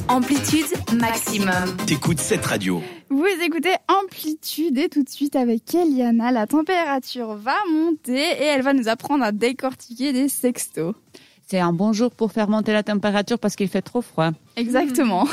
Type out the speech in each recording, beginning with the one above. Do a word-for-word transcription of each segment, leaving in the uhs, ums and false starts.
Amplitude maximum. T'écoutes cette radio. Vous écoutez Amplitude et tout de suite avec Eliana, la température va monter et elle va nous apprendre à décortiquer des sextos. C'est un bon jour pour faire monter la température parce qu'il fait trop froid. Exactement.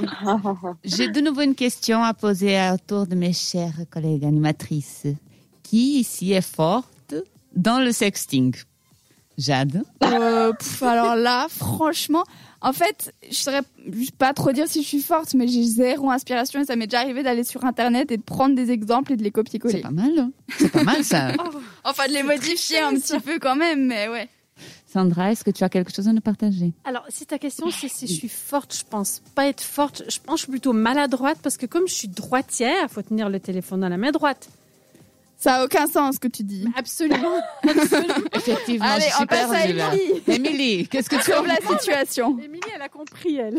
J'ai de nouveau une question à poser autour de mes chères collègues animatrices. Qui ici est forte dans le sexting? Jade? euh, pff, Alors là, franchement, en fait, je saurais pas trop dire si je suis forte, mais j'ai zéro inspiration et ça m'est déjà arrivé d'aller sur Internet et de prendre des exemples et de les copier-coller. C'est pas mal, hein. C'est pas mal ça. Enfin, de les modifier un petit peu quand même, mais ouais. Sandra, est-ce que tu as quelque chose à nous partager? Alors, si ta question c'est si je suis forte, je pense pas être forte. Je pense que je suis plutôt maladroite parce que comme je suis droitière, il faut tenir le téléphone dans la main droite. Ça a aucun sens ce que tu dis. Absolument. Absolument. Effectivement, Allez, je suis on passe à perdue là. Émilie. Émilie, qu'est-ce que tu Sauve la situation. Émilie, elle a compris, elle.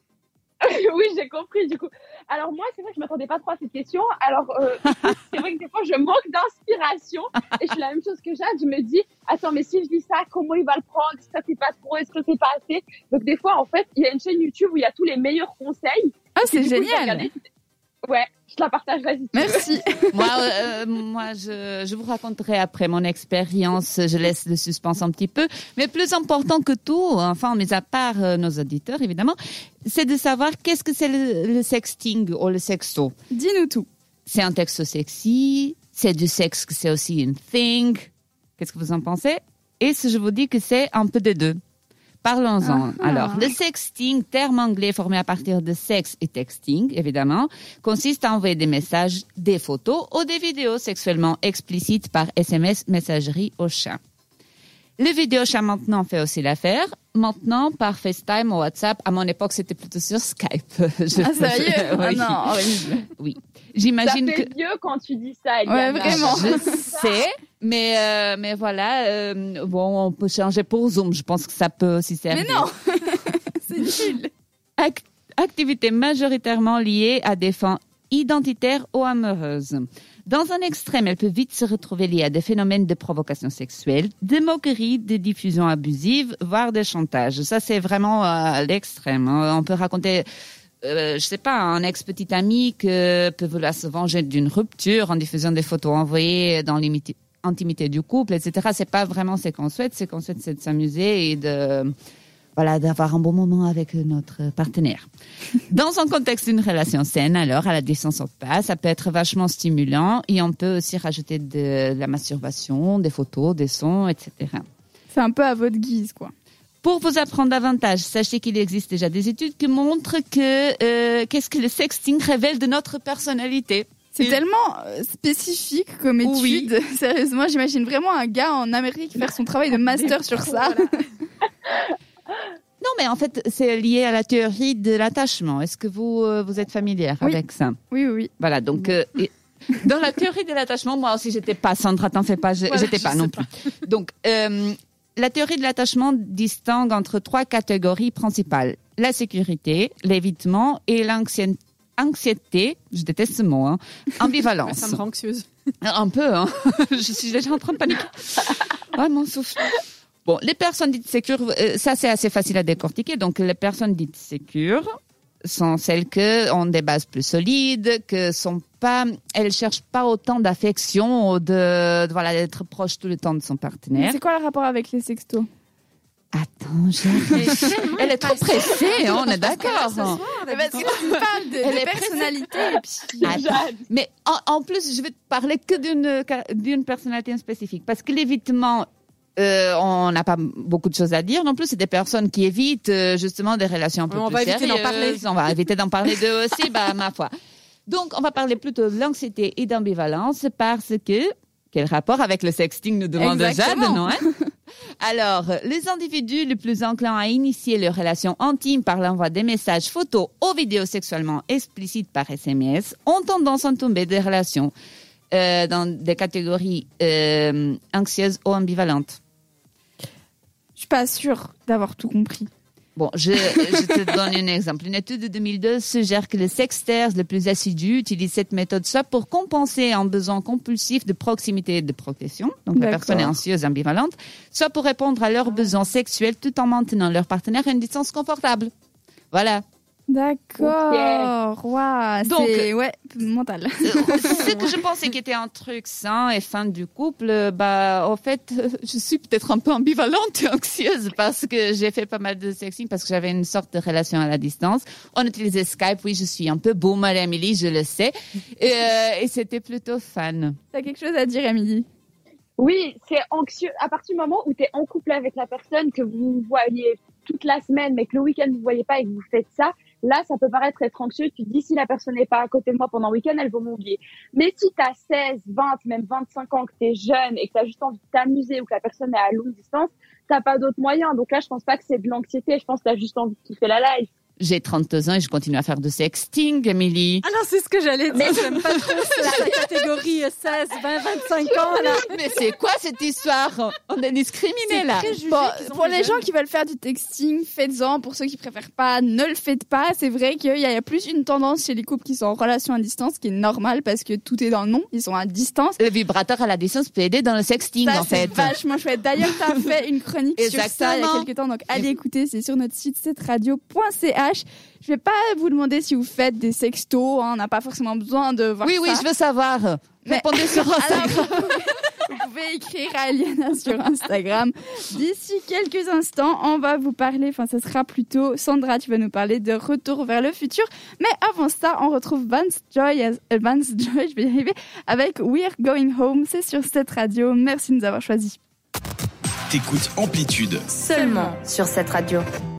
Oui, j'ai compris du coup. Alors moi, c'est vrai que je m'attendais pas trop à cette question. Alors euh, c'est vrai que des fois, je manque d'inspiration et je fais la même chose que Jade. Je me dis, attends, mais si je dis ça, comment il va le prendre? Est-ce que c'est pas trop? Est-ce que c'est pas assez? Donc des fois, en fait, il y a une chaîne YouTube où il y a tous les meilleurs conseils. Ah, c'est Du coup, j'ai génial. regardé- Ouais, je te la partagerai si tu veux. Merci. Moi, euh, moi je, je vous raconterai après mon expérience. Je laisse le suspense un petit peu. Mais plus important que tout, enfin, mis à part euh, nos auditeurs, évidemment, c'est de savoir qu'est-ce que c'est le, le sexting ou le sexto. Dis-nous tout. C'est un texte sexy, c'est du sexe, c'est aussi une thing. Qu'est-ce que vous en pensez? Et si je vous dis que c'est un peu des deux. Parlons-en. Ah. Alors, le sexting, terme anglais formé à partir de sexe et texting, évidemment, consiste à envoyer des messages, des photos ou des vidéos sexuellement explicites par S M S, messagerie au chat. Le vidéo chat maintenant fait aussi l'affaire. Maintenant, par FaceTime ou WhatsApp. À mon époque, c'était plutôt sur Skype. Je- Ah, sérieux? je- Ah oui. non, horrible. Oui. Ça J'imagine fait que... vieux quand tu dis ça, Ouais, Eliana. vraiment. Je sais, mais euh, mais voilà, euh, bon, on peut changer pour Zoom. Je pense que ça peut aussi servir. Mais non. C'est nul. Ac- activité majoritairement liée à des fins identitaires ou amoureuses. Dans un extrême, elle peut vite se retrouver liée à des phénomènes de provocation sexuelle, de moquerie, de diffusion abusive, voire de chantage. Ça, c'est vraiment à l'extrême. On peut raconter... Euh, je sais pas, un ex-petit ami que peut vouloir se venger d'une rupture en diffusant des photos envoyées dans l'intimité du couple, et cetera. C'est pas vraiment ce qu'on souhaite. Ce qu'on souhaite, c'est de s'amuser et de, voilà, d'avoir un bon moment avec notre partenaire. Dans un contexte d'une relation saine, alors, à la distance ou pas, ça peut être vachement stimulant et on peut aussi rajouter de la masturbation, des photos, des sons, et cetera. C'est un peu à votre guise, quoi. Pour vous apprendre davantage, sachez qu'il existe déjà des études qui montrent que euh, qu'est-ce que le sexting révèle de notre personnalité. C'est Et- tellement euh, spécifique comme étude. Oui. Sérieusement, j'imagine vraiment un gars en Amérique faire son travail de master sur ça. Non, mais en fait, c'est lié à la théorie de l'attachement. Est-ce que vous euh, vous êtes familière Oui. avec ça? Oui, oui, oui. Voilà, donc euh, et- dans la théorie de l'attachement, moi aussi j'étais pas. Sandra, t'en fais pas, je- Voilà, j'étais je pas sais non pas. plus. Donc euh, la théorie de l'attachement distingue entre trois catégories principales: la sécurité, l'évitement et l'anxiété. Anxiété, je déteste ce mot, hein. Ambivalence. Ça me rend anxieuse. Un peu, hein. Je suis déjà en train de paniquer. Ah, mon souffle. Bon, les personnes dites sécures, euh, ça c'est assez facile à décortiquer. Donc, les personnes dites sécures sont celles que ont des bases plus solides, que sont pas, elles cherchent pas autant d'affection ou de, de voilà, d'être proche tout le temps de son partenaire. C'est quoi le rapport avec les sextos? Attends, j'ai... Elle est trop pressée, hein, on est d'accord. Parce que tu parles de, Elle de est personnalité et puis... Attends. Mais en, en plus, je vais te parler que d'une, d'une personnalité spécifique. Parce que l'évitement, euh, on n'a pas beaucoup de choses à dire non plus. C'est des personnes qui évitent euh, justement des relations un peu On plus va éviter sérieuses. d'en parler. On va éviter d'en parler d'eux aussi, bah, ma foi. Donc, on va parler plutôt de l'anxiété et d'ambivalence parce que... Quel rapport avec le sexting, nous demande Jade, Exactement. non hein? Alors, les individus les plus enclins à initier leurs relations intimes par l'envoi des messages, photos ou vidéos sexuellement explicites par S M S ont tendance à tomber des relations euh, dans des catégories euh, anxieuses ou ambivalentes. Je suis pas sûre d'avoir tout compris. Bon, je, je te donne un exemple. Une étude de deux mille deux suggère que les sexters les plus assidus utilisent cette méthode soit pour compenser un besoin compulsif de proximité et de protection, donc la D'accord. personne est anxieuse, ambivalente, soit pour répondre à leurs besoins sexuels tout en maintenant leur partenaire à une distance confortable. Voilà. D'accord. Waouh. Donc, c'est ouais, mental. Ce que je pensais qui était un truc sain et fin du couple, bah, en fait, je suis peut-être un peu ambivalente et anxieuse parce que j'ai fait pas mal de sexting parce que j'avais une sorte de relation à la distance. On utilisait Skype, oui, je suis un peu boomer, Emily, je le sais. Et, euh, et c'était plutôt fun. T'as quelque chose à dire, Émilie? Oui, c'est anxieux. À partir du moment où tu es en couple avec la personne, que vous vous voyez toute la semaine, mais que le week-end vous ne voyez pas et que vous faites ça, là, ça peut paraître être anxieux. Tu te dis, si la personne n'est pas à côté de moi pendant le week-end, elle va m'oublier. Mais si tu as seize, vingt, même vingt-cinq ans, que tu es jeune et que tu as juste envie de t'amuser ou que la personne est à longue distance, tu n'as pas d'autre moyen. Donc là, je pense pas que c'est de l'anxiété. Je pense que tu as juste envie de kiffer la life. J'ai trente-deux ans et je continue à faire de sexting, Emily. Ah non, c'est ce que j'allais dire. J'aime pas trop la catégorie seize, vingt, vingt-cinq ans, là. Mais c'est quoi cette histoire? On est discriminés, là. Bon, pour les gens qui veulent faire du texting, faites-en. Pour ceux qui préfèrent pas, ne le faites pas. C'est vrai qu'il y a plus une tendance chez les couples qui sont en relation à distance, qui est normale parce que tout est dans le nom. Ils sont à distance. Le vibrateur à la distance peut aider dans le sexting, ça, en fait. C'est vachement chouette. D'ailleurs, t'as fait une chronique Exactement. sur ça il y a quelques temps. Donc, allez écouter. C'est sur notre site sept radio point c h. Je vais pas vous demander si vous faites des sextos, hein, on n'a pas forcément besoin de voir oui, ça. Oui, oui, je veux savoir. Mais... Répondez sur Instagram. Alors, vous, pouvez, vous pouvez écrire à Aliana sur Instagram. D'ici quelques instants, on va vous parler, enfin, ce sera plutôt Sandra, tu vas nous parler de Retour vers le futur. Mais avant ça, on retrouve Vance Joy, euh, Vance Joy, je vais y arriver, avec We're Going Home. C'est sur cette radio. Merci de nous avoir choisis. T'écoutes Amplitude. Seulement sur cette radio.